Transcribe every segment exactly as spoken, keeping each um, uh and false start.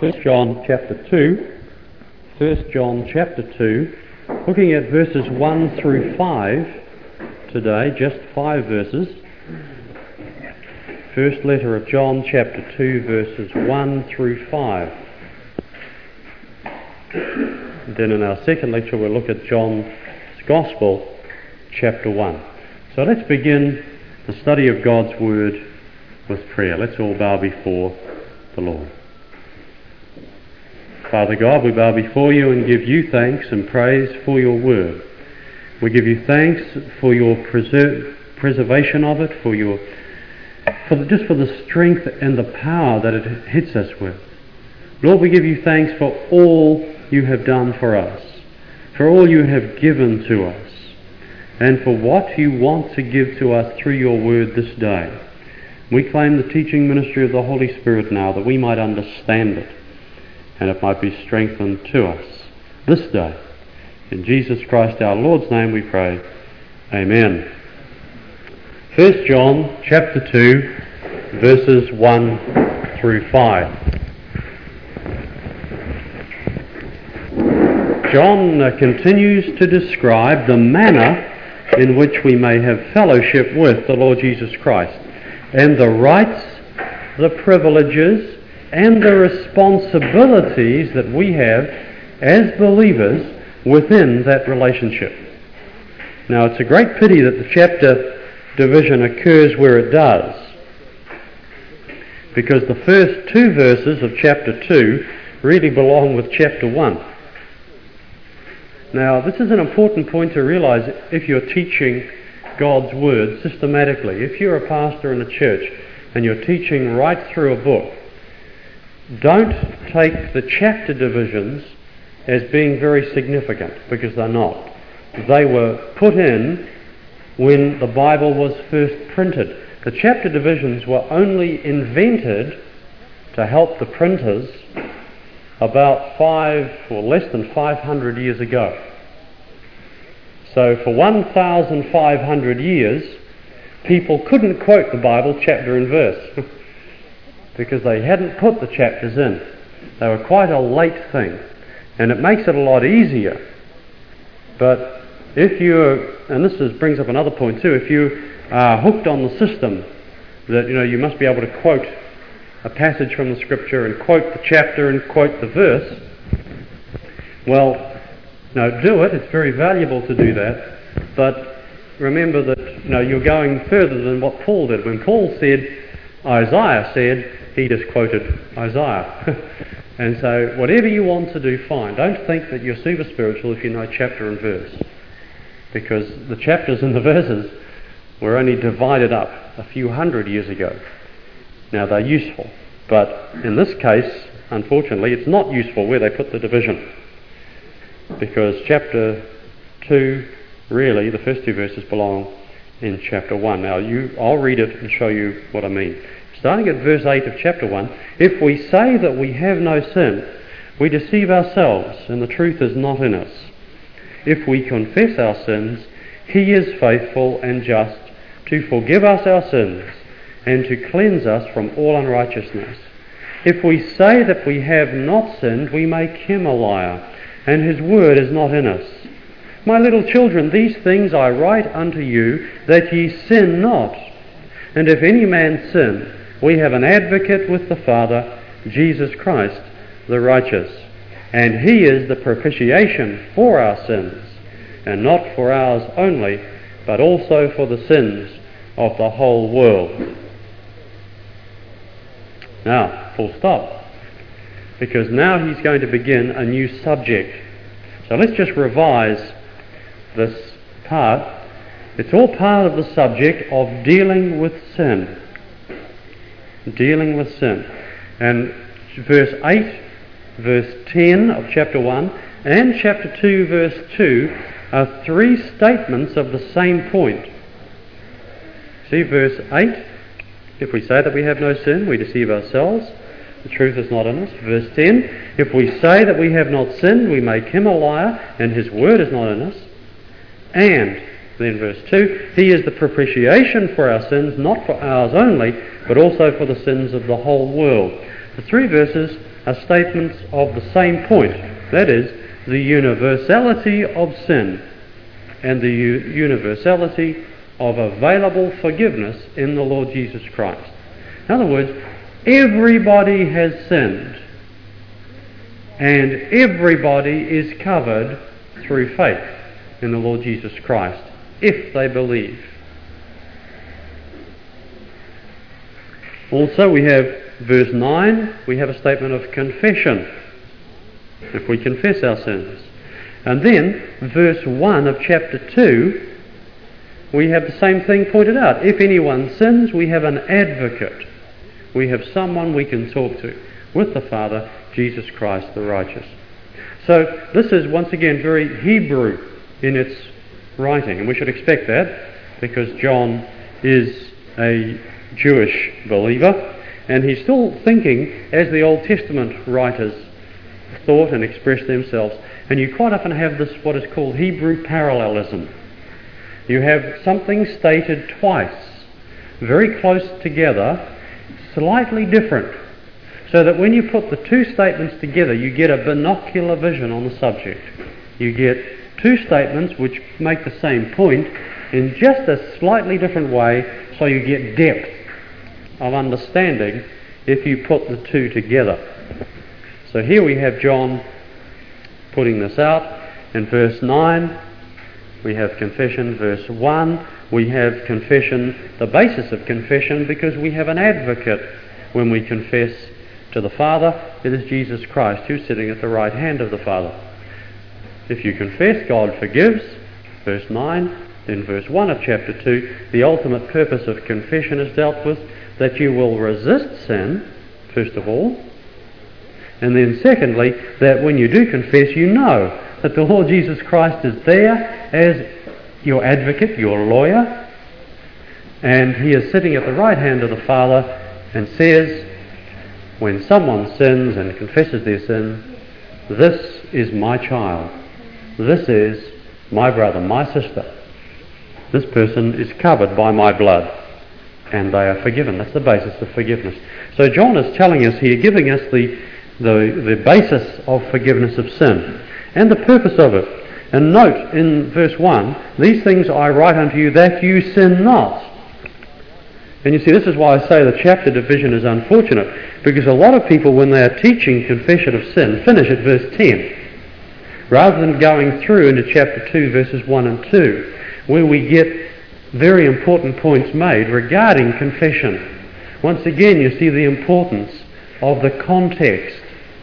First John chapter two, First John chapter two, looking at verses one through five today, just five verses. First letter of John chapter two, verses one through five. And then in our second lecture we'll look at John's Gospel, chapter one. So let's begin the study of God's Word with prayer. Let's all bow before the Lord. Father God, we bow before you and give you thanks and praise for your word. We give you thanks for your preser- preservation of it, for your, for the, just for the strength and the power that it hits us with. Lord, we give you thanks for all you have done for us, for all you have given to us, and for what you want to give to us through your word this day. We claim the teaching ministry of the Holy Spirit now, that we might understand it, and it might be strengthened to us this day. In Jesus Christ our Lord's name we pray. Amen. First John chapter two, verses one through five. John uh, continues to describe the manner in which we may have fellowship with the Lord Jesus Christ, and the rights, the privileges, and the responsibilities that we have as believers within that relationship. Now, it's a great pity that the chapter division occurs where it does, because the first two verses of chapter two really belong with chapter one. Now, this is an important point to realize if you're teaching God's Word systematically. If you're a pastor in a church and you're teaching right through a book, don't take the chapter divisions as being very significant, because they're not. They were put in when the Bible was first printed. The chapter divisions were only invented to help the printers about five or less than five hundred years ago. So for one thousand five hundred years, people couldn't quote the Bible chapter and verse because they hadn't put the chapters in. They were quite a late thing, and it makes it a lot easier. But if you're, and this is, brings up another point too, if you are hooked on the system that, you know, you must be able to quote a passage from the Scripture and quote the chapter and quote the verse, well, no, do it. It's very valuable to do that. But remember that, you know, you're going further than what Paul did. When Paul said, Isaiah said, he just quoted Isaiah. And so whatever you want to do, fine. Don't think that you're super spiritual if you know chapter and verse, because the chapters and the verses were only divided up a few hundred years ago. Now, they're useful, but in this case, unfortunately, it's not useful where they put the division, because chapter two, really, the first two verses belong in chapter one. Now, you, I'll read it and show you what I mean. Starting at verse eight of chapter one, if we say that we have no sin, we deceive ourselves, and the truth is not in us. If we confess our sins, he is faithful and just to forgive us our sins and to cleanse us from all unrighteousness. If we say that we have not sinned, we make him a liar, and his word is not in us. My little children, these things I write unto you, that ye sin not. And if any man sin, we have an advocate with the Father, Jesus Christ, the righteous. And he is the propitiation for our sins, and not for ours only, but also for the sins of the whole world. Now, full stop. Because now he's going to begin a new subject. So let's just revise this part. It's all part of the subject of dealing with sin. Dealing with sin. And verse eight, verse ten of chapter one, and chapter two, verse two, are three statements of the same point. See, verse eight, if we say that we have no sin, we deceive ourselves, the truth is not in us. Verse ten, if we say that we have not sinned, we make him a liar, and his word is not in us. And then verse two, he is the propitiation for our sins, not for ours only, but also for the sins of the whole world. The three verses are statements of the same point. That is, the universality of sin and the u- universality of available forgiveness in the Lord Jesus Christ. In other words, everybody has sinned, and everybody is covered through faith in the Lord Jesus Christ, if they believe. Also, we have verse nine, we have a statement of confession, if we confess our sins. And then, verse one of chapter two, we have the same thing pointed out. If anyone sins, we have an advocate. We have someone we can talk to with the Father, Jesus Christ the righteous. So this is once again very Hebrew in its writing, and we should expect that because John is a Jewish believer, and he's still thinking as the Old Testament writers thought and expressed themselves. And you quite often have this, what is called Hebrew parallelism. You have something stated twice, very close together, slightly different, so that when you put the two statements together, you get a binocular vision on the subject. You get two statements which make the same point in just a slightly different way, so you get depth of understanding if you put the two together. So here we have John putting this out. In verse nine, we have confession. Verse one, we have confession, the basis of confession, because we have an advocate when we confess to the Father. It is Jesus Christ who's sitting at the right hand of the Father. If you confess, God forgives. Verse nine. In verse one of chapter two, the ultimate purpose of confession is dealt with, that you will resist sin, first of all, and then secondly, that when you do confess, you know that the Lord Jesus Christ is there as your advocate, your lawyer, and he is sitting at the right hand of the Father and says, when someone sins and confesses their sin, this is my child, this is my brother, my sister. This person is covered by my blood, and they are forgiven. That's the basis of forgiveness. So John is telling us here, giving us the, the, the basis of forgiveness of sin, and the purpose of it. And note in verse one, these things I write unto you that you sin not. And you see, this is why I say the chapter division is unfortunate, because a lot of people, when they are teaching confession of sin, finish at verse ten, rather than going through into chapter two, verses one and two, where we get very important points made regarding confession. Once again, you see the importance of the context.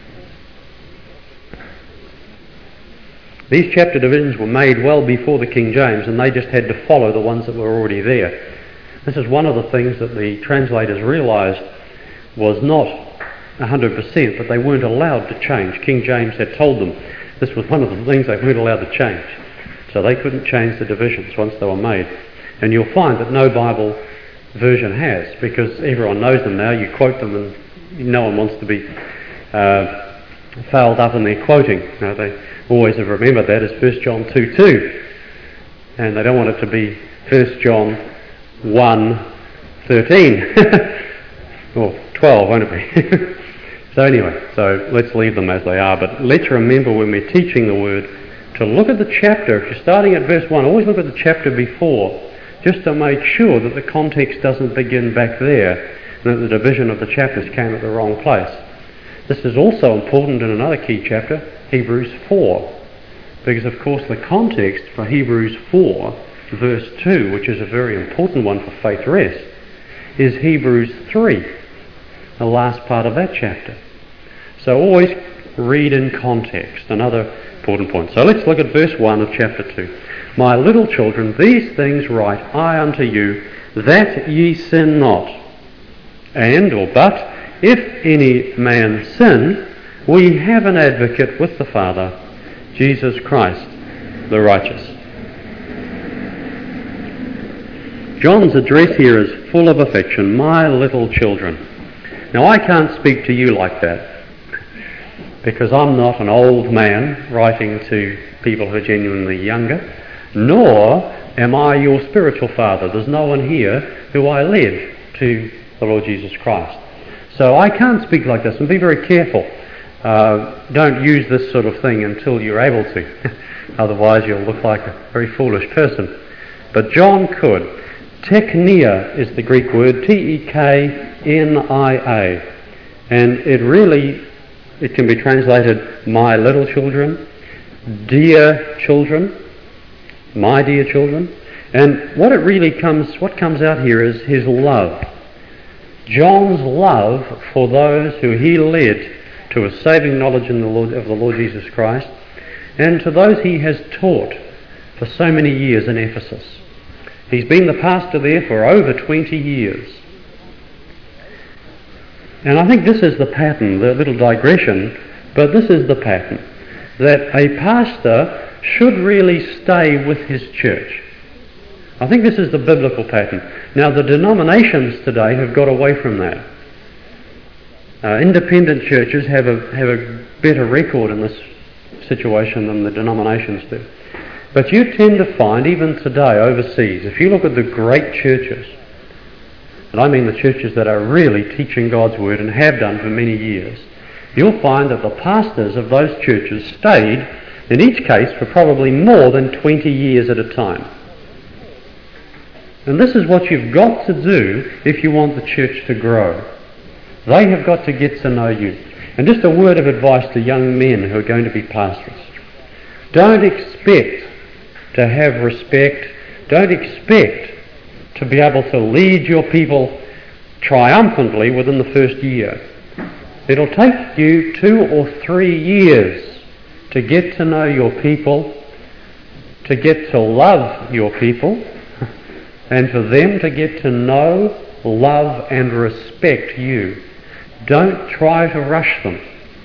These chapter divisions were made well before the King James, and they just had to follow the ones that were already there. This is one of the things that the translators realised was not one hundred percent, but they weren't allowed to change. King James had told them this was one of the things they weren't allowed to change. So they couldn't change the divisions once they were made. And you'll find that no Bible version has, because everyone knows them now. You quote them and no one wants to be uh, fouled up in their quoting. You know, they always have remembered that as First John two two. And they don't want it to be First John one thirteen. Or twelve, won't it be? So anyway, so let's leave them as they are. But let's remember when we're teaching the Word to look at the chapter. If you're starting at verse one, always look at the chapter before, just to make sure that the context doesn't begin back there, and that the division of the chapters came at the wrong place. This is also important in another key chapter, Hebrews four, because of course the context for Hebrews four, verse two, which is a very important one for faith rest, is Hebrews three, the last part of that chapter. So always read in context, another important point. So let's look at verse one of chapter two. My little children, these things write I unto you, that ye sin not. And, or but, if any man sin, we have an advocate with the Father, Jesus Christ, the righteous. John's address here is full of affection. My little children. Now I can't speak to you like that, because I'm not an old man writing to people who are genuinely younger, nor am I your spiritual father. There's no one here who I led to the Lord Jesus Christ. So I can't speak like this, and be very careful, uh, don't use this sort of thing until you're able to. Otherwise you'll look like a very foolish person. But John could. Teknia is the Greek word, T E K N I A. And it really, it can be translated, my little children, dear children, my dear children. And what it really comes, what comes out here is his love. John's love for those who he led to a saving knowledge in the Lord, of the Lord Jesus Christ, and to those he has taught for so many years in Ephesus. He's been the pastor there for over twenty years. And I think this is the pattern, the little digression, but this is the pattern, that a pastor should really stay with his church. I think this is the biblical pattern. Now, the denominations today have got away from that. Uh, independent churches have a have a better record in this situation than the denominations do. But you tend to find, even today overseas, if you look at the great churches, and I mean the churches that are really teaching God's Word and have done for many years, you'll find that the pastors of those churches stayed, in each case, for probably more than twenty years at a time. And this is what you've got to do if you want the church to grow. They have got to get to know you. And just a word of advice to young men who are going to be pastors. Don't expect to have respect. Don't expect to be able to lead your people triumphantly within the first year. It'll take you two or three years to get to know your people, to get to love your people, and for them to get to know, love and respect you. Don't try to rush them.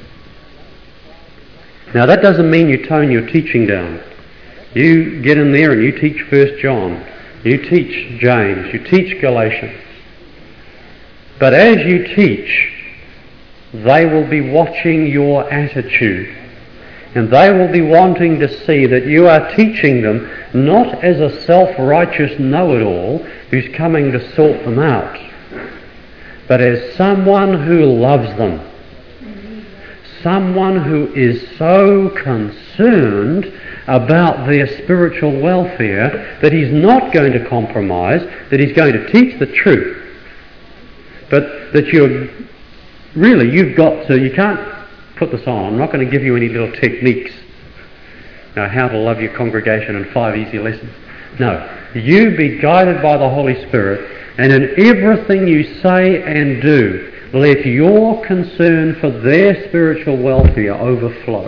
Now that doesn't mean you tone your teaching down. You get in there and you teach First John, you teach James, you teach Galatians. But as you teach, they will be watching your attitude. And they will be wanting to see that you are teaching them not as a self-righteous know-it-all who's coming to sort them out, but as someone who loves them. Someone who is so concerned about their spiritual welfare that he's not going to compromise, that he's going to teach the truth. But that you're really, you've got to, you can't put this on. I'm not going to give you any little techniques. Now, how to love your congregation in five easy lessons. No. You be guided by the Holy Spirit, and in everything you say and do, let your concern for their spiritual welfare overflow.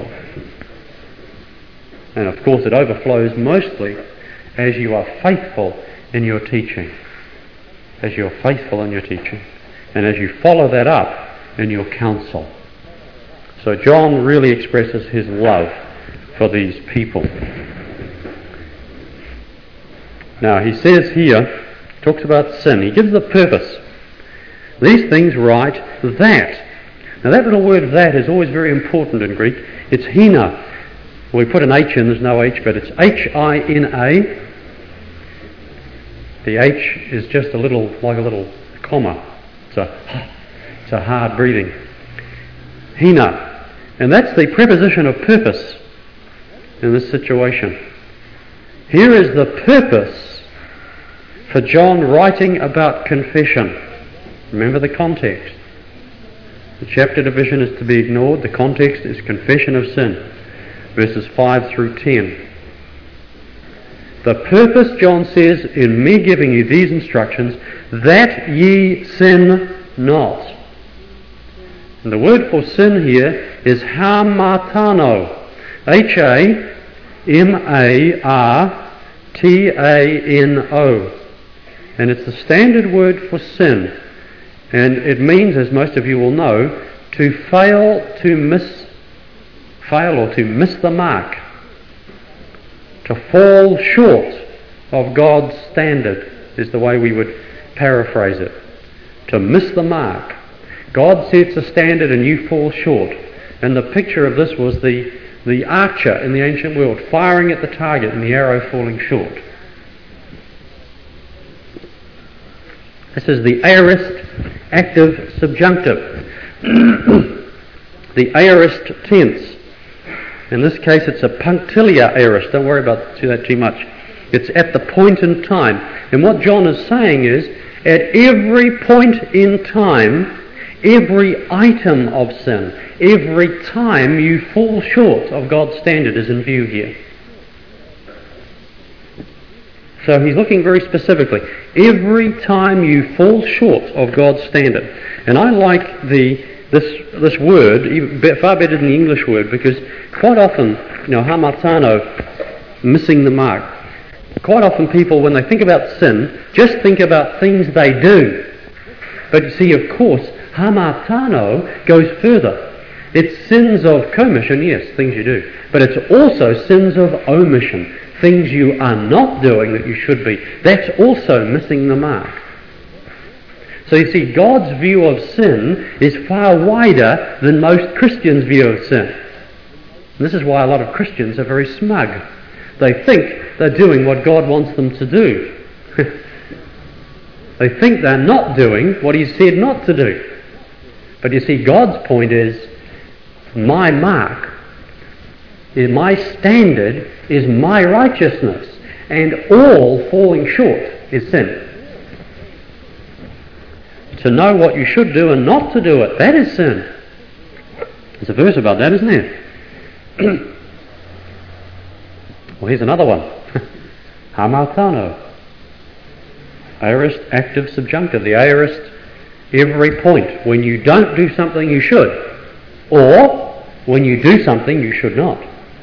And of course it overflows mostly as you are faithful in your teaching. As you're faithful in your teaching. And as you follow that up in your counsel. So John really expresses his love for these people. Now he says here, talks about sin. He gives the purpose. These things write that. Now that little word that is always very important in Greek. It's hina. We put an H in, there's no H, but it's H I N A. The H is just a little, like a little comma. It's a, it's a hard breathing. Hina. And that's the preposition of purpose in this situation. Here is the purpose for John writing about confession. Remember the context. The chapter division is to be ignored. The context is confession of sin. Verses five through ten. The purpose, John says, in me giving you these instructions, that ye sin not. And the word for sin here is hamartano. H A M A R T A N O. And it's the standard word for sin. And it means, as most of you will know, to fail to miss, fail or to miss the mark. To fall short of God's standard is the way we would paraphrase it. To miss the mark. God sets a standard and you fall short. And the picture of this was the, the archer in the ancient world firing at the target and the arrow falling short. This is the aorist active subjunctive. the aorist tense. In this case, it's a punctiliar aorist. Don't worry about that too much. It's at the point in time. And what John is saying is, at every point in time, every item of sin, every time you fall short of God's standard is in view here. So he's looking very specifically. Every time you fall short of God's standard. And I like the this this word far better than the English word, because quite often, you know, hamartano, missing the mark. Quite often people, when they think about sin, just think about things they do. But you see, of course, hamartano goes further. It's sins of commission, yes, things you do. But it's also sins of omission, things you are not doing that you should be. That's also missing the mark. So you see, God's view of sin is far wider than most Christians' view of sin. And this is why a lot of Christians are very smug. They think they're doing what God wants them to do. They think they're not doing what He said not to do. But you see, God's point is, my mark, is my standard is my righteousness, and all falling short is sin. To know what you should do and not to do it, that is sin. There's a verse about that, isn't there? Well, here's another one. Hamartano. Aorist, active, subjunctive. The aorist, every point. When you don't do something you should, or when you do something you should not.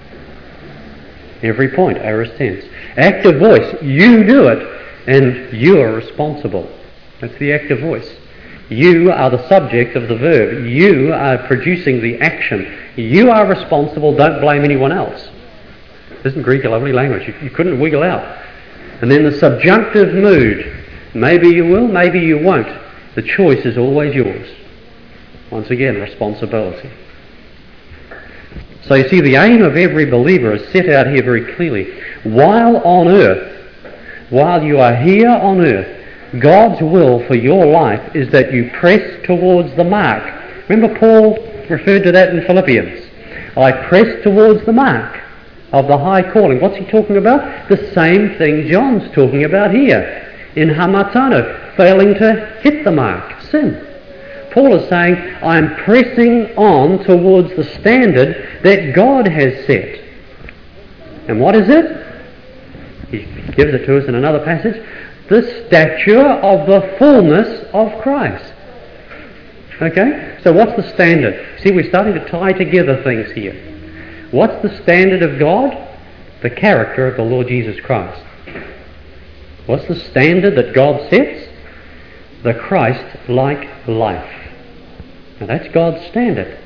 Every point, aorist tense. Active voice, you do it, and you are responsible. That's the active voice. You are the subject of the verb. You are producing the action. You are responsible, don't blame anyone else. Isn't Greek a lovely language? You, you couldn't wiggle out. And then the subjunctive mood. Maybe you will, maybe you won't. The choice is always yours. Once again, responsibility. So you see, the aim of every believer is set out here very clearly. While on earth, while you are here on earth, God's will for your life is that you press towards the mark. Remember Paul referred to that in Philippians. I press towards the mark of the high calling. What's he talking about? The same thing John's talking about here in hamartano, failing to hit the mark, sin. Paul is saying, I'm pressing on towards the standard that God has set. And what is it? He gives it to us in another passage. The stature of the fullness of Christ. Okay? So what's the standard? See, we're starting to tie together things here. What's the standard of God? The character of the Lord Jesus Christ. What's the standard that God sets? The Christ-like life. Now that's God's standard.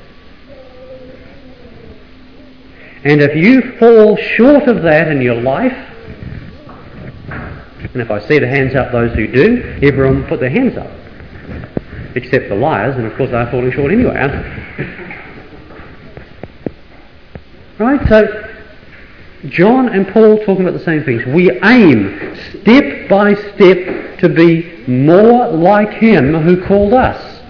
And if you fall short of that in your life, and if I see the hands up, those who do, everyone put their hands up. Except the liars, and of course they're falling short anyway, aren't they? Right, so John and Paul talking about the same things. We aim step by step to be more like Him who called us.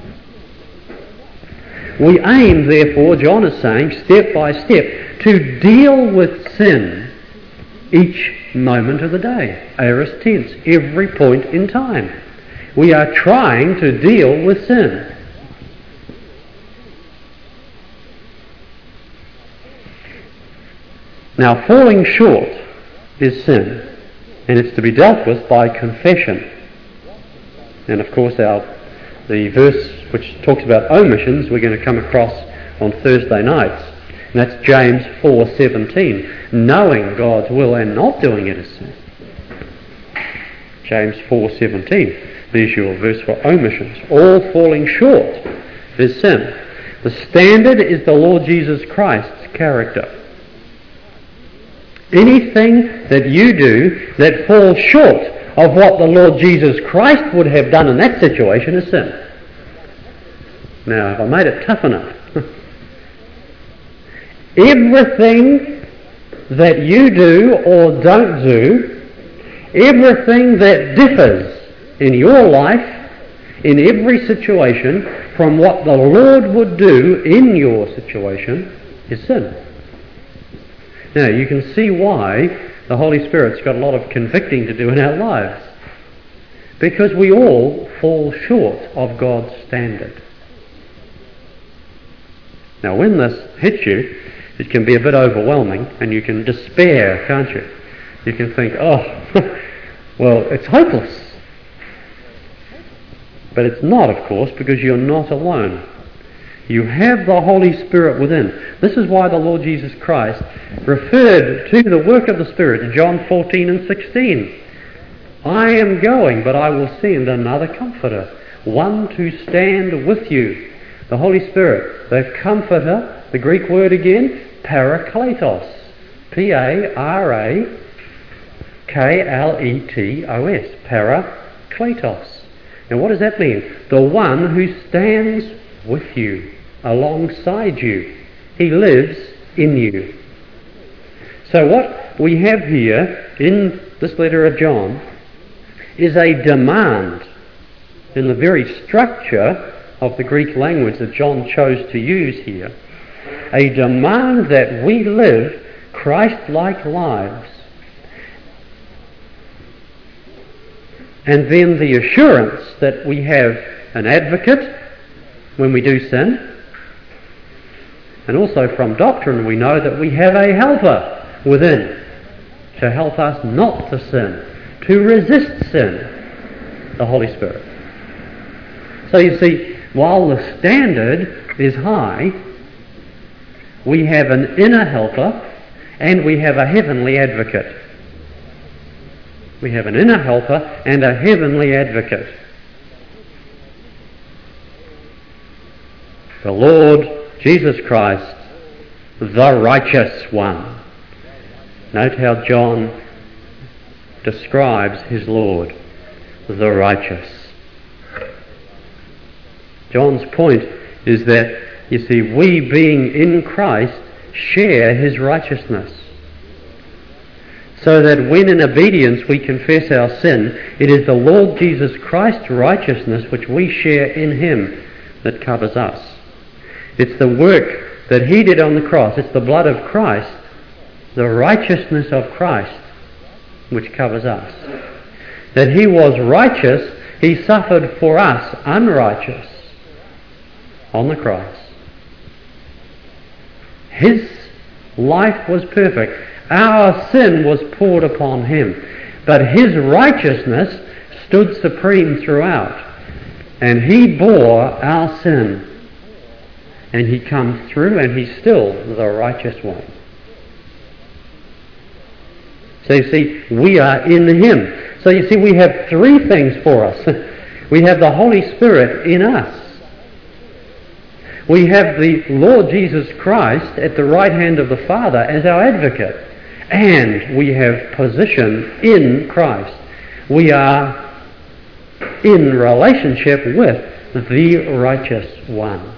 We aim, therefore, John is saying, step by step, to deal with sin each moment of the day. Aorist tense, every point in time. We are trying to deal with sin. Now, falling short is sin, and it's to be dealt with by confession. And of course, our the verse which talks about omissions we're going to come across on Thursday nights, and that's James four seventeen. Knowing God's will and not doing it is sin. James four seventeen. There's your verse for omissions. All falling short is sin. The standard is the Lord Jesus Christ's character. Anything that you do that falls short of what the Lord Jesus Christ would have done in that situation is sin. Now, have I made it tough enough? Everything that you do or don't do, everything that differs in your life, in every situation, from what the Lord would do in your situation is sin. Now, you can see why the Holy Spirit's got a lot of convicting to do in our lives. Because we all fall short of God's standard. Now, when this hits you, it can be a bit overwhelming, and you can despair, can't you? You can think, oh, well, it's hopeless. But it's not, of course, because you're not alone. You have the Holy Spirit within. This is why the Lord Jesus Christ referred to the work of the Spirit in John fourteen and sixteen. I am going, but I will send another Comforter, one to stand with you. The Holy Spirit, the Comforter, the Greek word again, Parakletos. P A R A K L E T O S. Parakletos. Now what does that mean? The one who stands with you, alongside you. He lives in you. So what we have here in this letter of John is a demand in the very structure of the Greek language that John chose to use here. A demand that we live Christ-like lives. And then the assurance that we have an advocate when we do sin. And also from doctrine we know that we have a helper within to help us not to sin, to resist sin, the Holy Spirit. So you see, while the standard is high, we have an inner helper and we have a heavenly advocate. We have an inner helper and a heavenly advocate. The Lord Jesus Christ, the righteous one. Note how John describes his Lord, the righteous. John's point is that, you see, we being in Christ share his righteousness. So that when in obedience we confess our sin, it is the Lord Jesus Christ's righteousness which we share in him that covers us. It's the work that he did on the cross. It's the blood of Christ, the righteousness of Christ, which covers us. That he was righteous, he suffered for us unrighteous on the cross. His life was perfect. Our sin was poured upon him. But his righteousness stood supreme throughout. And he bore our sin. And he comes through and he's still the righteous one. So you see, we are in him. So you see, we have three things for us. We have the Holy Spirit in us. We have the Lord Jesus Christ at the right hand of the Father as our advocate. And we have position in Christ. We are in relationship with the righteous one.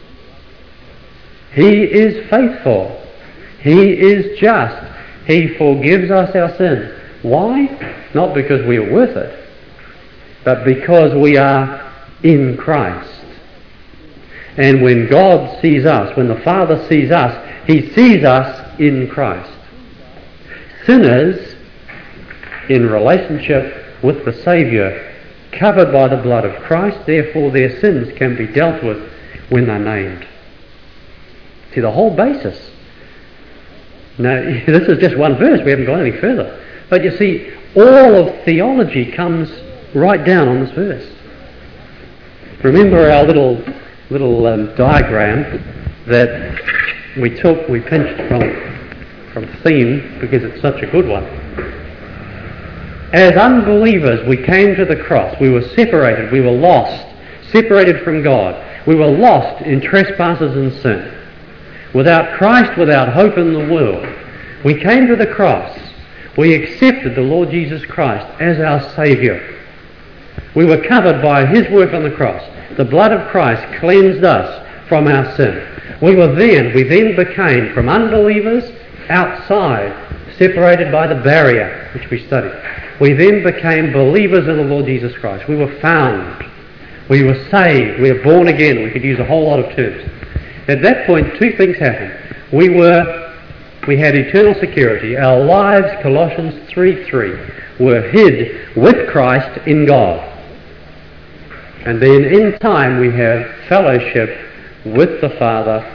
He is faithful. He is just. He forgives us our sin. Why? Not because we are worth it, but because we are in Christ. And when God sees us, when the Father sees us, he sees us in Christ. Sinners in relationship with the Saviour, covered by the blood of Christ, therefore their sins can be dealt with when they're named. See, the whole basis. Now, this is just one verse, we haven't gone any further. But you see, all of theology comes right down on this verse. Remember our little little um, diagram that we took, we pinched from, from theme because it's such a good one. As unbelievers, we came to the cross. We were separated, we were lost, separated from God. We were lost in trespasses and sin. Without Christ, without hope in the world. We came to the cross. We accepted the Lord Jesus Christ as our Saviour. We were covered by his work on the cross. The blood of Christ cleansed us from our sin. We were then, we then became, from unbelievers, outside, separated by the barrier, which we studied. We then became believers in the Lord Jesus Christ. We were found. We were saved. We were born again. We could use a whole lot of terms. At that point, two things happened. We were, we had eternal security. Our lives, Colossians three three, were hid with Christ in God. And then in time we have fellowship with the Father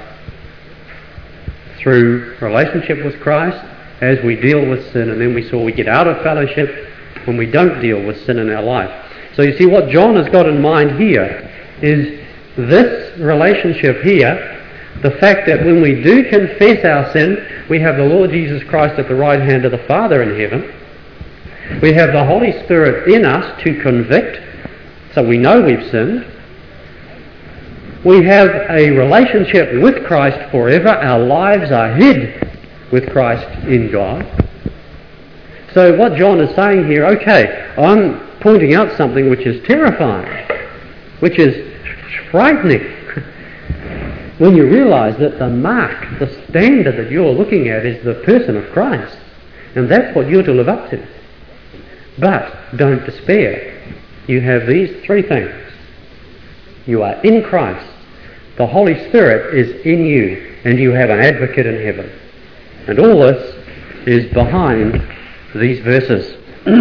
through relationship with Christ as we deal with sin, and then we saw we get out of fellowship when we don't deal with sin in our life. So you see, what John has got in mind here is this relationship here, the fact that when we do confess our sin, we have the Lord Jesus Christ at the right hand of the Father in heaven. We have the Holy Spirit in us to convict, so we know we've sinned. We have a relationship with Christ forever. Our lives are hid with Christ in God. So what John is saying here, okay, I'm pointing out something which is terrifying, which is frightening, when you realise that the mark, the standard that you're looking at is the person of Christ, and that's what you're to live up to. But don't despair. You have these three things. You are in Christ. The Holy Spirit is in you, and you have an advocate in heaven. And all this is behind these verses.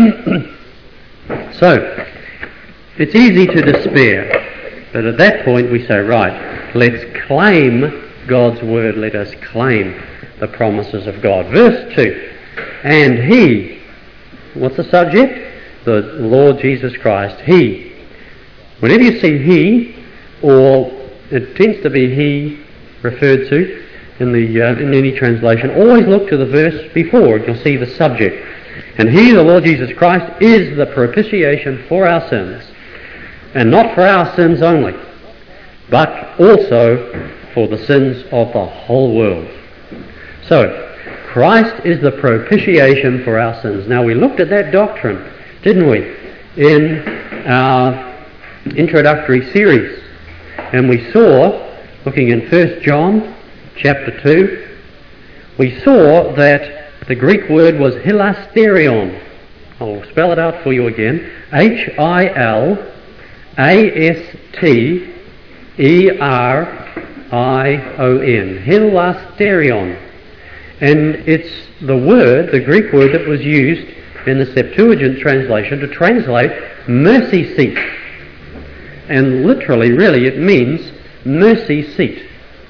So, it's easy to despair, but at that point we say, right, let's claim God's word, let us claim the promises of God. Verse two, and He, what's the subject? The Lord Jesus Christ. He. Whenever you see He, or it tends to be He referred to in the uh, in any translation, always look to the verse before and you'll see the subject. And He, the Lord Jesus Christ, is the propitiation for our sins, and not for our sins only, but also for the sins of the whole world. So, Christ is the propitiation for our sins. Now, we looked at that doctrine, didn't we, in our introductory series. And we saw, looking in First John chapter two, we saw that the Greek word was hilasterion. I'll spell it out for you again. H I L A S T E R I O N. Hilasterion. And it's the word, the Greek word that was used in the Septuagint translation to translate mercy seat. And literally, really, it means mercy seat.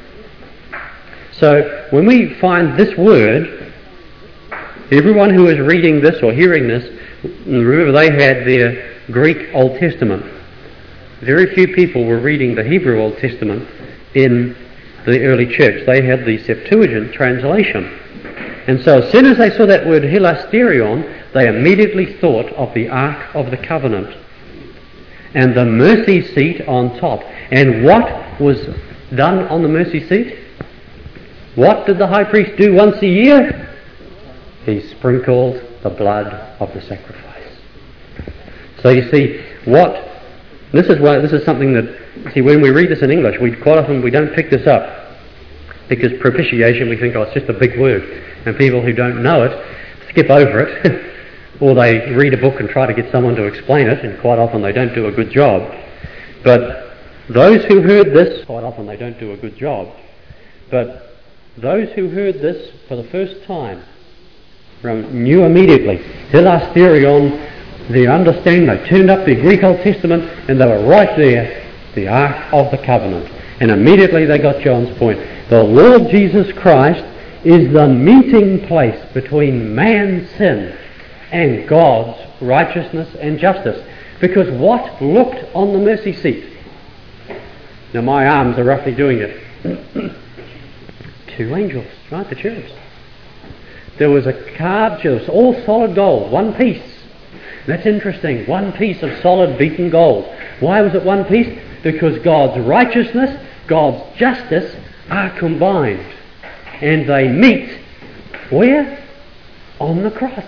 So, when we find this word, everyone who is reading this or hearing this, remember they had their Greek Old Testament. Very few people were reading the Hebrew Old Testament in the early church. They had the Septuagint translation. And so as soon as they saw that word hilasterion, they immediately thought of the Ark of the Covenant and the mercy seat on top. And what was done on the mercy seat? What did the high priest do once a year? He sprinkled the blood of the sacrifice. So you see, what this is why this is something that, see, when we read this in English, we quite often we don't pick this up, because propitiation, we think, oh, it's just a big word, and people who don't know it skip over it, or they read a book and try to get someone to explain it, and quite often they don't do a good job. But those who heard this, quite often they don't do a good job, but those who heard this for the first time knew immediately, hilasterion, the understanding, they turned up the Greek Old Testament and they were right there, the Ark of the Covenant. And immediately they got John's point. The Lord Jesus Christ is the meeting place between man's sin and God's righteousness and justice. Because what looked on the mercy seat? Now my arms are roughly doing it. Two angels, right, the cherubs. There was a carved, it was all solid gold, one piece. That's interesting, one piece of solid beaten gold. Why was it one piece? Because God's righteousness, God's justice are combined. And they meet, where? On the cross.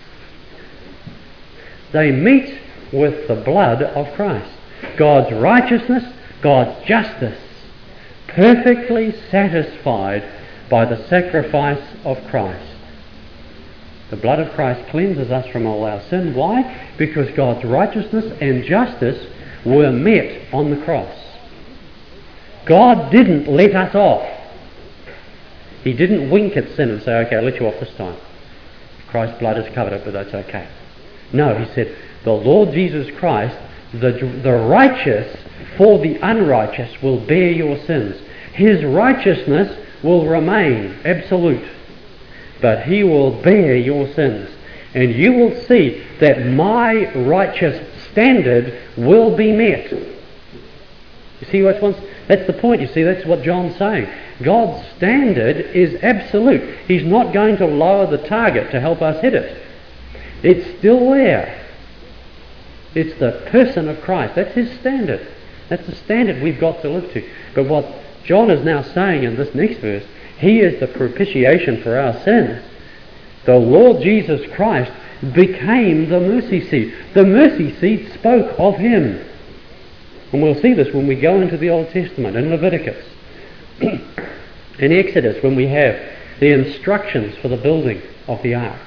They meet with the blood of Christ. God's righteousness, God's justice, perfectly satisfied by the sacrifice of Christ. The blood of Christ cleanses us from all our sin. Why? Because God's righteousness and justice were met on the cross. God didn't let us off. He didn't wink at sin and say, okay, I'll let you off this time. Christ's blood has covered it, but that's okay. No, he said, the Lord Jesus Christ, the, the righteous for the unrighteous, will bear your sins. His righteousness will remain absolute, but he will bear your sins. And you will see that my righteous standard will be met. You see what's once? That's the point, you see, that's what John's saying. God's standard is absolute. He's not going to lower the target to help us hit it. It's still there. It's the person of Christ. That's his standard. That's the standard we've got to live to. But what John is now saying in this next verse, he is the propitiation for our sins. The Lord Jesus Christ became the mercy seat. The mercy seat spoke of him. And we'll see this when we go into the Old Testament, in Leviticus. In Exodus, when we have the instructions for the building of the ark.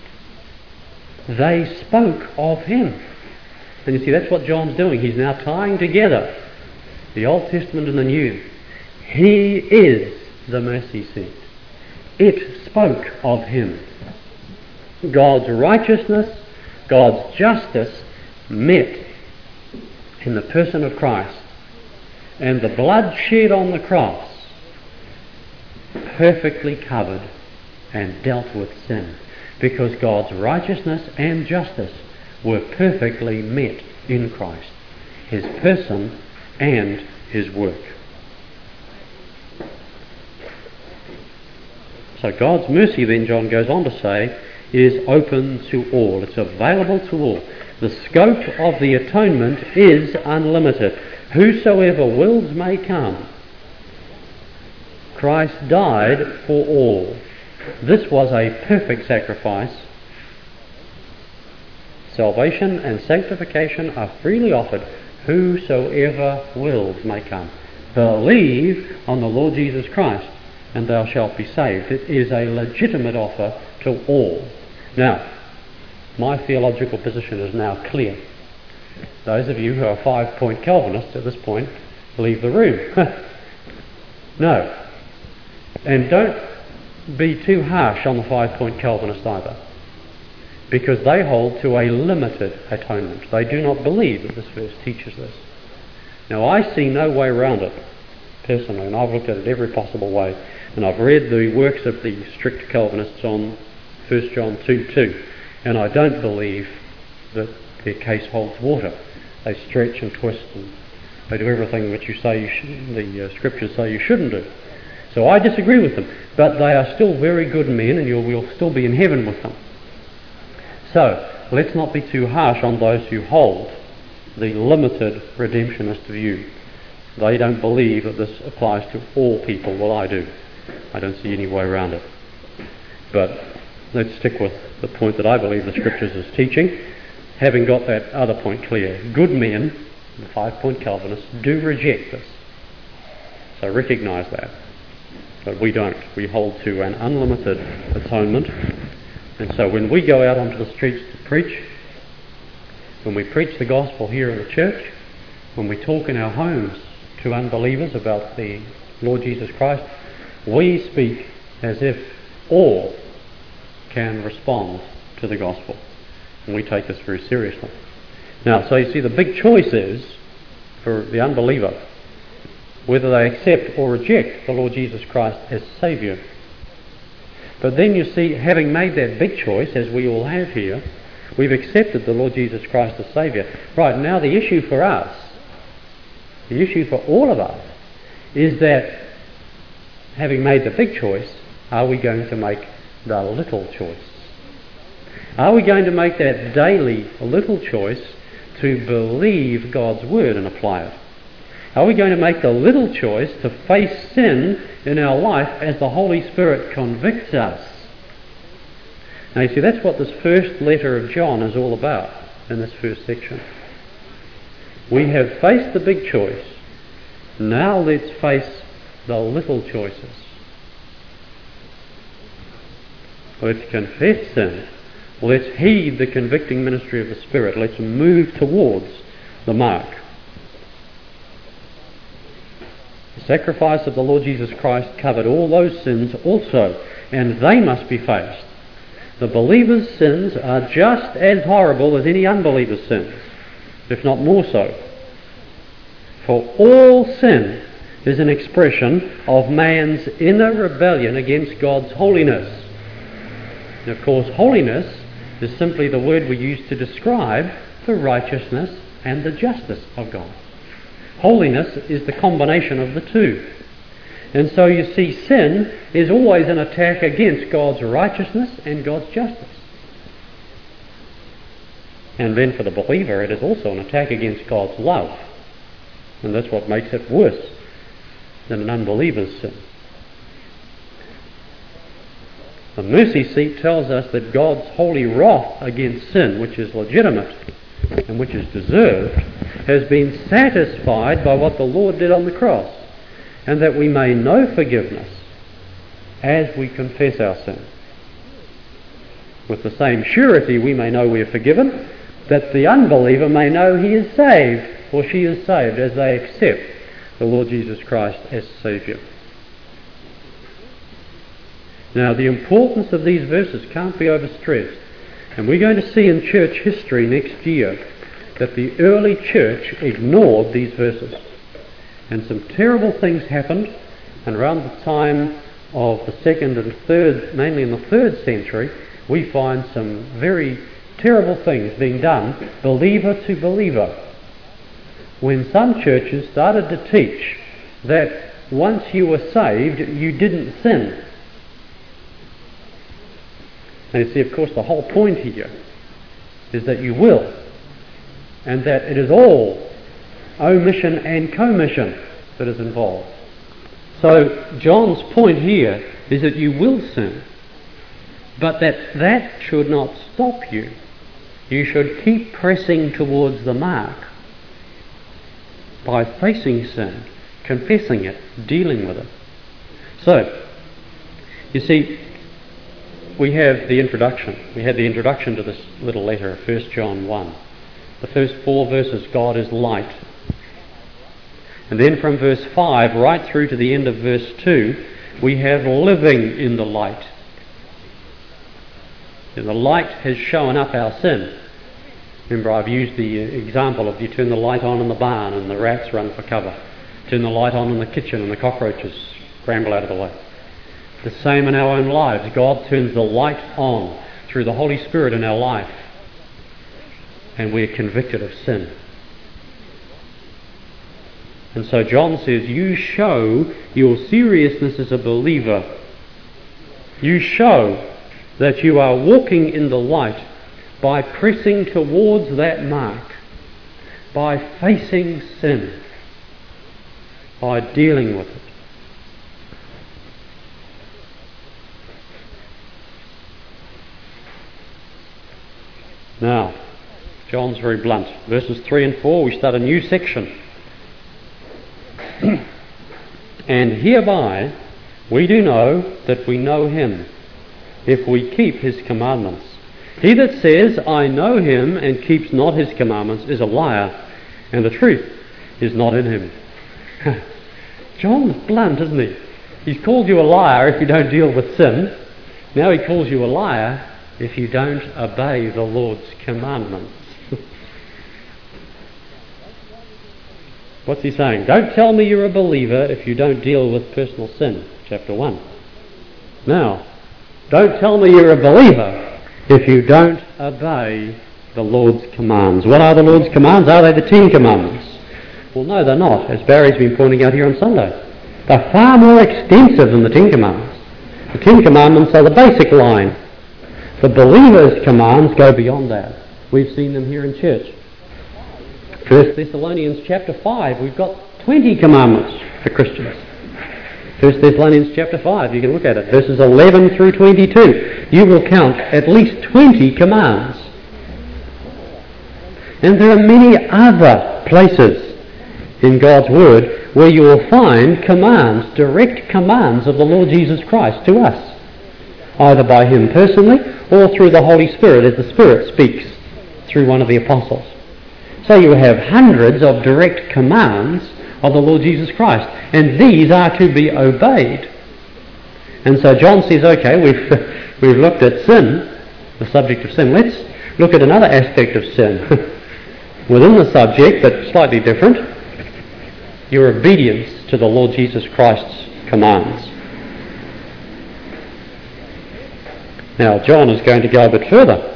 They spoke of him. And you see, that's what John's doing. He's now tying together the Old Testament and the New. He is the mercy seat. It spoke of him. God's righteousness, God's justice met in the person of Christ. And the blood shed on the cross perfectly covered and dealt with sin, because God's righteousness and justice were perfectly met in Christ, his person and his work. So God's mercy, then, John goes on to say, is open to all. It's available to all. The scope of the atonement is unlimited. Whosoever wills may come. Christ died for all. This was a perfect sacrifice. Salvation and sanctification are freely offered. Whosoever wills may come. Believe on the Lord Jesus Christ, and thou shalt be saved. It is a legitimate offer to all. Now, my theological position is now clear. Those of you who are five-point Calvinists at this point, leave the room. No. And don't be too harsh on the five-point Calvinists either, because they hold to a limited atonement. They do not believe that this verse teaches this. Now, I see no way around it, personally, and I've looked at it every possible way, and I've read the works of the strict Calvinists on First John two two, and I don't believe that their case holds water. They stretch and twist, and they do everything that you say you should, the uh, scriptures say you shouldn't do. So I disagree with them, but they are still very good men, and you'll, we'll still be in heaven with them. So let's not be too harsh on those who hold the limited redemptionist view. They don't believe that this applies to all people. Well, I do. I don't see any way around it. But let's stick with the point that I believe the scriptures is teaching, having got that other point clear. Good men, the five-point Calvinists, do reject this. So recognise that. But we don't. We hold to an unlimited atonement. And so when we go out onto the streets to preach, when we preach the gospel here in the church, when we talk in our homes to unbelievers about the Lord Jesus Christ, we speak as if all can respond to the gospel. And we take this very seriously. Now, so you see, the big choice is for the unbeliever whether they accept or reject the Lord Jesus Christ as Saviour. But then you see, having made that big choice, as we all have here, we've accepted the Lord Jesus Christ as Saviour. Right, now the issue for us, the issue for all of us, is that having made the big choice, are we going to make the little choice? Are we going to make that daily little choice to believe God's Word and apply it? Are we going to make the little choice to face sin in our life as the Holy Spirit convicts us? Now you see, that's what this first letter of John is all about in this first section. We have faced the big choice. Now let's face the little choices. Let's confess sin. Let's heed the convicting ministry of the Spirit. Let's move towards the mark sacrifice of the Lord Jesus Christ covered all those sins also, and they must be faced. The believer's sins are just as horrible as any unbeliever's sins, if not more so. For all sin is an expression of man's inner rebellion against God's holiness. And of course, holiness is simply the word we use to describe the righteousness and the justice of God. Holiness is the combination of the two. And so you see, sin is always an attack against God's righteousness and God's justice. And then for the believer, it is also an attack against God's love. And that's what makes it worse than an unbeliever's sin. The mercy seat tells us that God's holy wrath against sin, which is legitimate and which is deserved, has been satisfied by what the Lord did on the cross, and that we may know forgiveness as we confess our sin. With the same surety we may know we are forgiven, that the unbeliever may know he is saved, or she is saved, as they accept the Lord Jesus Christ as Saviour. Now, the importance of these verses can't be overstressed, and we're going to see in church history next year that the early church ignored these verses. And some terrible things happened, and around the time of the second and third, mainly in the third century, we find some very terrible things being done, believer to believer, when some churches started to teach that once you were saved, you didn't sin. And you see, of course, the whole point here is that you will, and that it is all omission and commission that is involved. So John's point here is that you will sin, but that that should not stop you. You should keep pressing towards the mark by facing sin, confessing it, dealing with it. So, you see, we have the introduction. We had the introduction to this little letter of First John one. The first four verses, God is light. And then from verse five right through to the end of verse two, we have living in the light. And the light has shown up our sin. Remember, I've used the example of you turn the light on in the barn and the rats run for cover. Turn the light on in the kitchen and the cockroaches scramble out of the way. The same in our own lives. God turns the light on through the Holy Spirit in our life, and we're convicted of sin. And so John says, you show your seriousness as a believer. You show that you are walking in the light by pressing towards that mark, by facing sin, by dealing with it. Now, John's very blunt. Verses three and four, we start a new section. And hereby we do know that we know him, if we keep his commandments. He that says, I know him, and keeps not his commandments, is a liar, and the truth is not in him. John's blunt, isn't he? He's called you a liar if you don't deal with sin. Now he calls you a liar if you don't obey the Lord's commandments. What's he saying? Don't tell me you're a believer if you don't deal with personal sin, chapter one. Now, don't tell me you're a believer if you don't obey the Lord's commands. What are the Lord's commands? Are they the Ten Commandments? Well, no, they're not, as Barry's been pointing out here on Sunday. They're far more extensive than the Ten Commandments. The Ten Commandments are the basic line. The believer's commands go beyond that. We've seen them here in church. First Thessalonians chapter five, we've got twenty commandments for Christians. First Thessalonians chapter five, you can look at it, verses eleven through twenty-two. You will count at least twenty commands. And there are many other places in God's Word where you will find commands, direct commands of the Lord Jesus Christ to us, either by him personally or through the Holy Spirit, as the Spirit speaks through one of the apostles. So you have hundreds of direct commands of the Lord Jesus Christ. And these are to be obeyed. And so John says, okay, we've, we've looked at sin, the subject of sin. Let's look at another aspect of sin within the subject, but slightly different. Your obedience to the Lord Jesus Christ's commands. Now, John is going to go a bit further.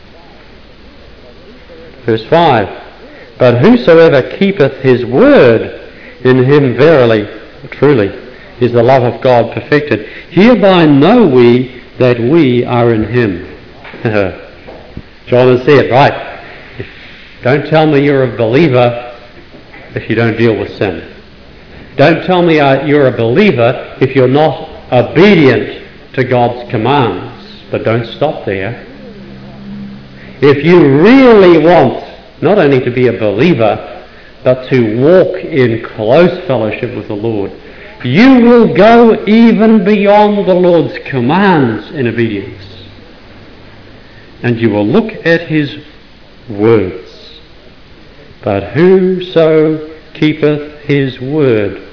Verse five, but whosoever keepeth his word, in him verily, truly, is the love of God perfected. Hereby know we that we are in him. John has said, right, if, don't tell me you're a believer if you don't deal with sin. Don't tell me uh, you're a believer if you're not obedient to God's commands. But don't stop there. If you really want not only to be a believer, but to walk in close fellowship with the Lord, you will go even beyond the Lord's commands in obedience. And you will look at his words. But whoso keepeth his word.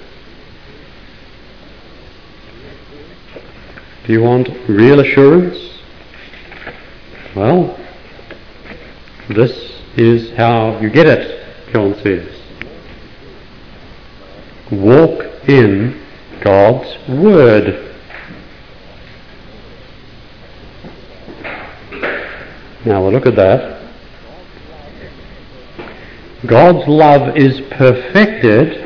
Do you want real assurance? Well, this is how you get it, John says. Walk in God's word. Now we'll look at that. God's love is perfected.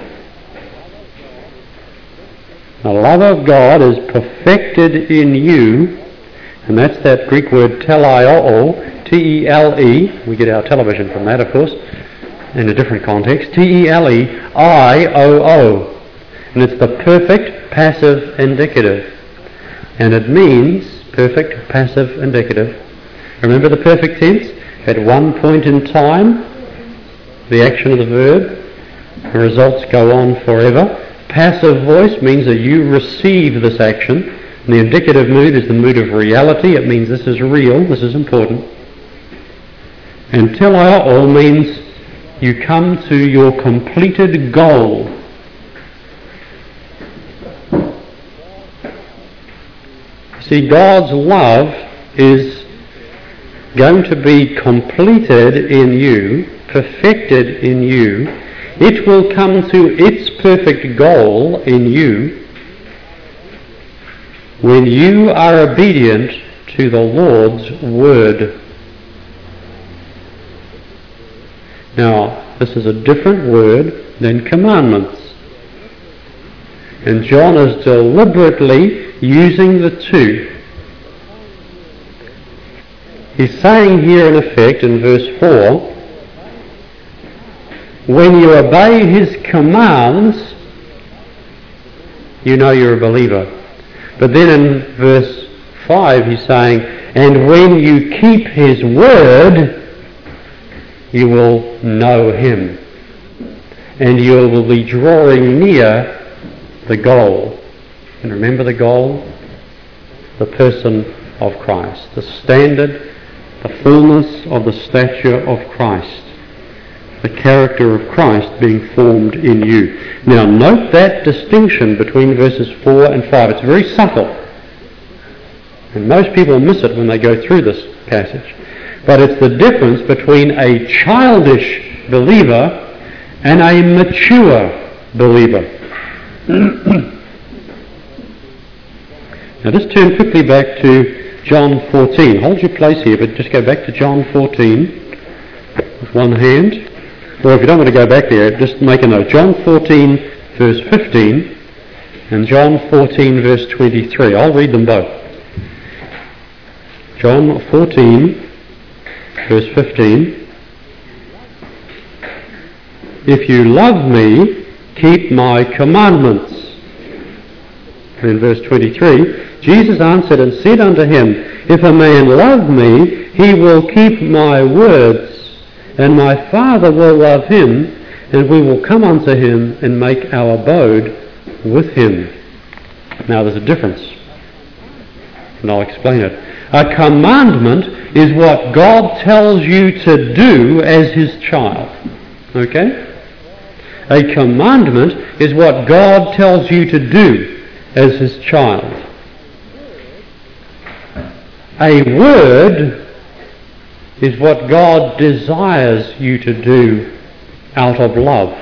The love of God is perfected in you, and that's that Greek word teleio, T E L E. We get our television from that, of course, in a different context. T E L E I O O. And it's the perfect passive indicative. And it means, perfect passive indicative. Remember the perfect tense? At one point in time, the action of the verb, the results go on forever. Passive voice means that you receive this action. And the indicative mood is the mood of reality. It means this is real, this is important. And teleio means you come to your completed goal. See, God's love is going to be completed in you, perfected in you. It will come to its perfect goal in you when you are obedient to the Lord's word. Now, this is a different word than commandments. And John is deliberately using the two. He's saying here in effect in verse four, when you obey his commands, you know you're a believer. But then in verse five he's saying, and when you keep his word, you will know him. And you will be drawing near the goal. And remember the goal? The person of Christ. The standard, the fullness of the stature of Christ. The character of Christ being formed in you. Now note that distinction between verses four and five. It's very subtle. And most people miss it when they go through this passage. But it's the difference between a childish believer and a mature believer. Now just turn quickly back to John fourteen. Hold your place here, but just go back to John fourteen with one hand. Or if you don't want to go back there, just make a note. John fourteen verse fifteen and John fourteen verse twenty-three. I'll read them both. John fourteen verse fifteen. If you love me, keep my commandments. And in verse twenty-three, Jesus answered and said unto him, if a man love me, he will keep my words. And my Father will love him, and we will come unto him and make our abode with him. Now there's a difference, and I'll explain it. A commandment is what God tells you to do as his child. Okay? A commandment is what God tells you to do as His child. A word is what God desires you to do out of love.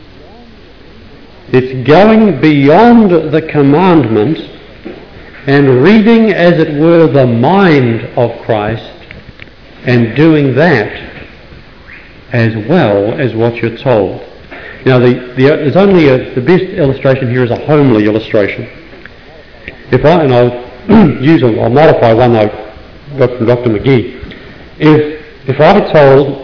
It's going beyond the commandment and reading, as it were, the mind of Christ and doing that as well as what you're told. Now, the, the, there's only a, the best illustration here is a homely illustration. If I, and I'll use, I'll modify one I got from Doctor McGee. If, if I told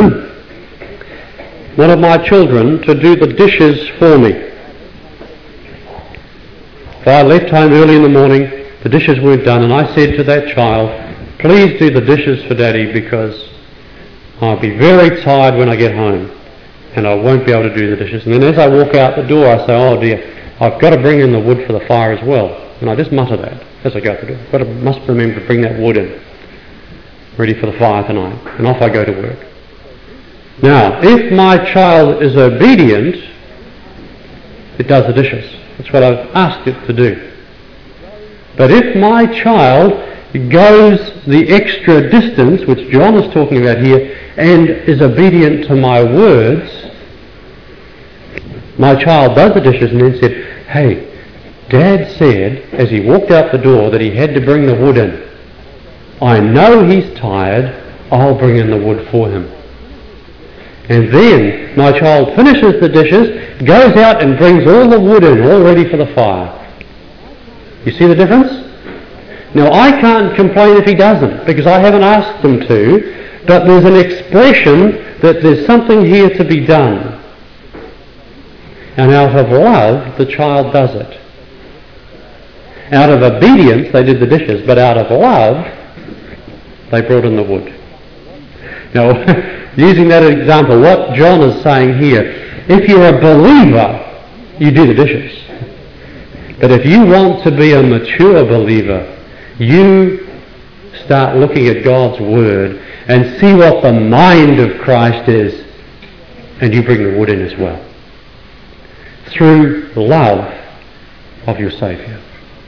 one of my children to do the dishes for me, if I left home early in the morning, the dishes weren't done, and I said to that child, please do the dishes for Daddy because I'll be very tired when I get home and I won't be able to do the dishes. And then as I walk out the door, I say, oh dear, I've got to bring in the wood for the fire as well. And I just mutter that as I go out the door. I've got to, must remember to bring that wood in, ready for the fire tonight. And off I go to work. Now, if my child is obedient, it does the dishes. That's what I've asked it to do. But if my child goes the extra distance, which John is talking about here, and is obedient to my words, my child does the dishes and then said, hey, Dad said, as he walked out the door, that he had to bring the wood in. I know he's tired, I'll bring in the wood for him. And then my child finishes the dishes, goes out and brings all the wood in, all ready for the fire. You see the difference? Now, I can't complain if he doesn't, because I haven't asked him to, but there's an expression that there's something here to be done. And out of love, the child does it. Out of obedience, they did the dishes, but out of love, they brought in the wood. Now, using that example, what John is saying here, if you're a believer, you do the dishes. But if you want to be a mature believer, you start looking at God's Word and see what the mind of Christ is, and you bring the wood in as well. Through love of your Saviour.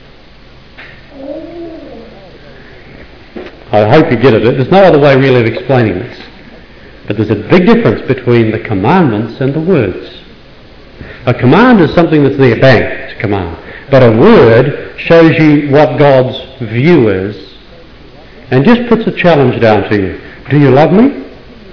I hope you get it. There's no other way really of explaining this. But there's a big difference between the commandments and the words. A command is something that's there, bang, it's a command. But a word shows you what God's view is and just puts a challenge down to you. Do you love me?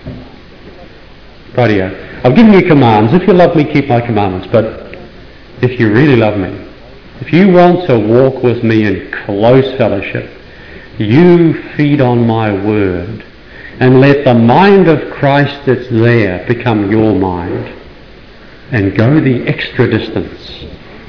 Rightio. I've given you commands. If you love me, keep my commandments. But if you really love me, if you want to walk with me in close fellowship, you feed on my word and let the mind of Christ that's there become your mind and go the extra distance.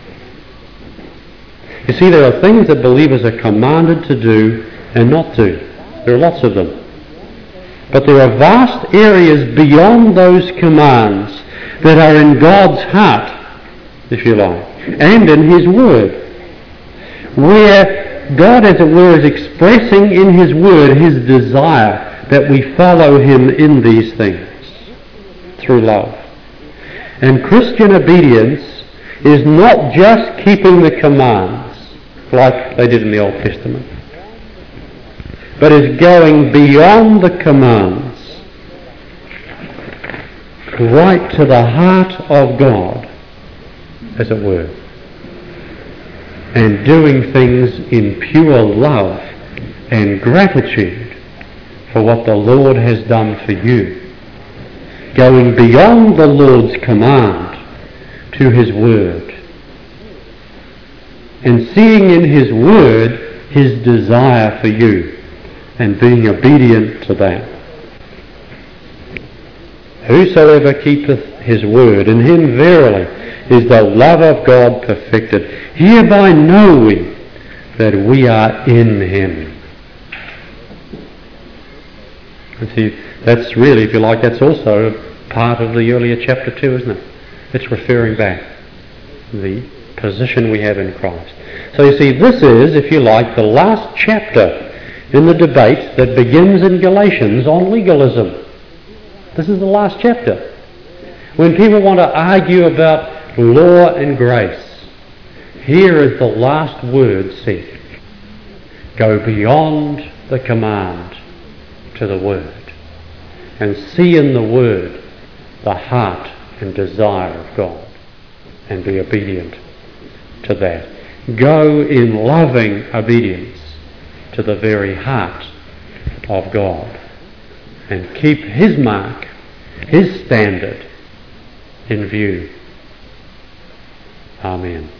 You see, there are things that believers are commanded to do and not do. There are lots of them. But there are vast areas beyond those commands that are in God's heart, if you like, and in His Word, where God, as it were, is expressing in His Word His desire that we follow Him in these things through love. And Christian obedience is not just keeping the commands like they did in the Old Testament, but is going beyond the commands right to the heart of God, as it were, and doing things in pure love and gratitude for what the Lord has done for you. Going beyond the Lord's command to His Word. And seeing in His Word His desire for you and being obedient to that. Whosoever keepeth His Word, in him verily is the love of God perfected. Hereby know we that we are in Him. And see, that's really, if you like, that's also part of the earlier chapter two, isn't it? It's referring back to the position we have in Christ. So you see, this is, if you like, the last chapter in the debate that begins in Galatians on legalism. This is the last chapter. When people want to argue about law and grace, here is the last word said. Go beyond the command to the Word and see in the Word the heart and desire of God and be obedient to that. Go in loving obedience to the very heart of God and keep His mark, His standard in view. Amen.